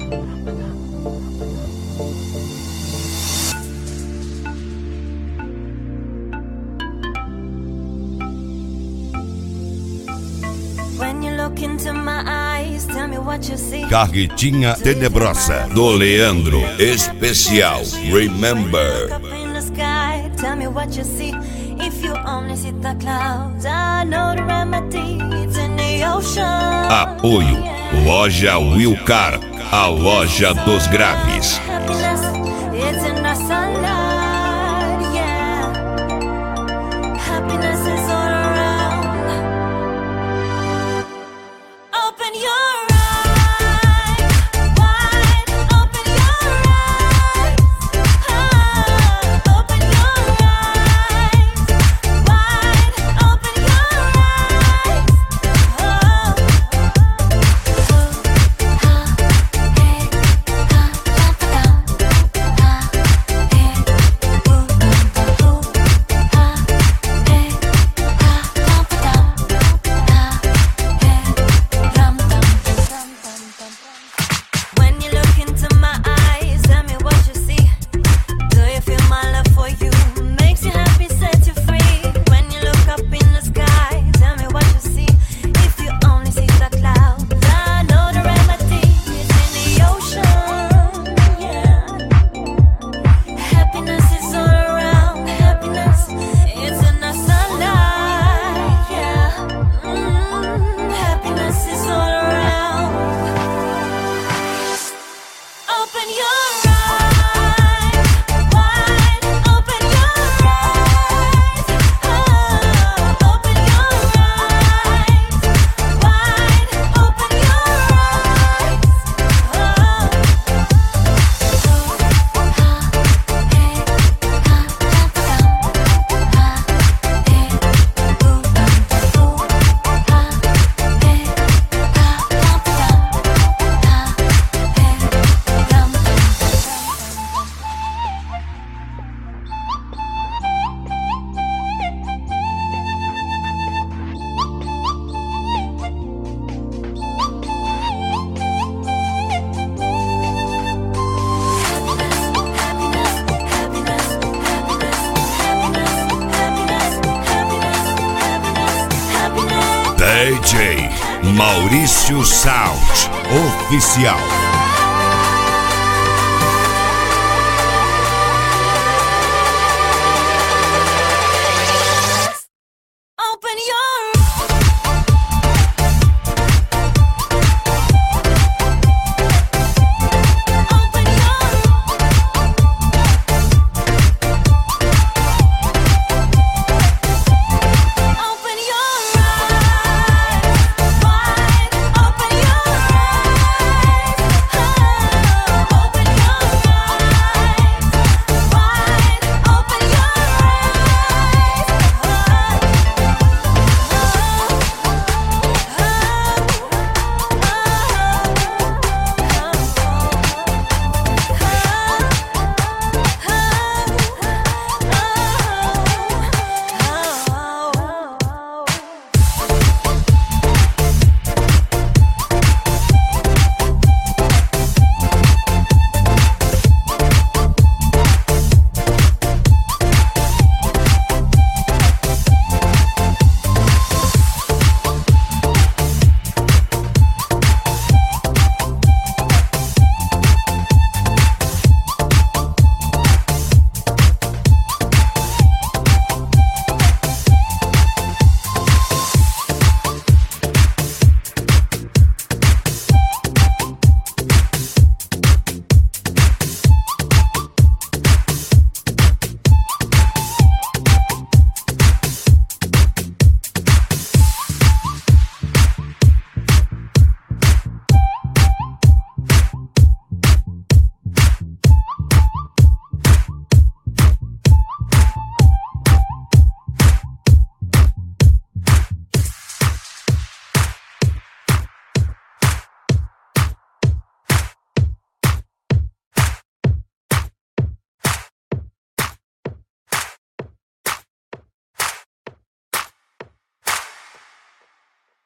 Carretinha Tenebrosa do Leandro Especial. Remember. Tell me what you see. If you only see the clouds, I know the remedy. It's in the ocean. Apoio Loja Wilcar, a loja dos graves. Happiness, it's in the sunlight, yeah. Happiness is all around. Open your eyes wide. Open your eyes. Open your eyes wide. Open your eyes. When you look into my eyes, tell me what you see. Do you feel my love for you? Makes you happy, set you free. When you look up in the sky, tell me what you see. If you only see the clouds, I know the remedy is in the ocean, yeah. Happiness is all around. Happiness is in the sunlight, yeah. Happiness is all around. Open your eyes wide. Open your eyes. Open your eyes wide. Open your DJ Maurício Sound Oficial.